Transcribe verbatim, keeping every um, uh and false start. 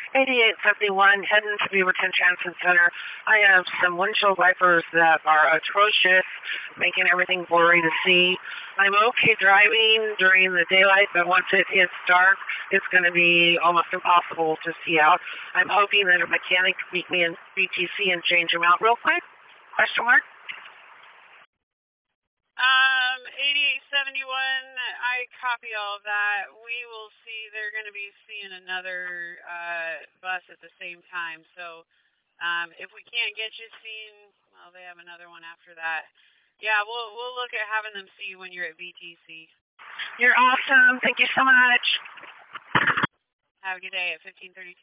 eighty-eight seventy-one, heading to Beaverton Transit Center. I have some windshield wipers that are atrocious, making everything blurry to see. I'm okay driving during the daylight, but once it gets dark, it's going to be almost impossible to see out. I'm hoping that a mechanic can meet me in B T C and change them out real quick. Question mark? Um, eighty-eight seventy-one, I copy all of that. We will see, they're going to be seeing another uh, bus at the same time. So um, if we can't get you seen, well, they have another one after that. Yeah, we'll we'll look at having them see you when you're at B T C. You're awesome. Thank you so much. Have a good day at fifteen thirty-two.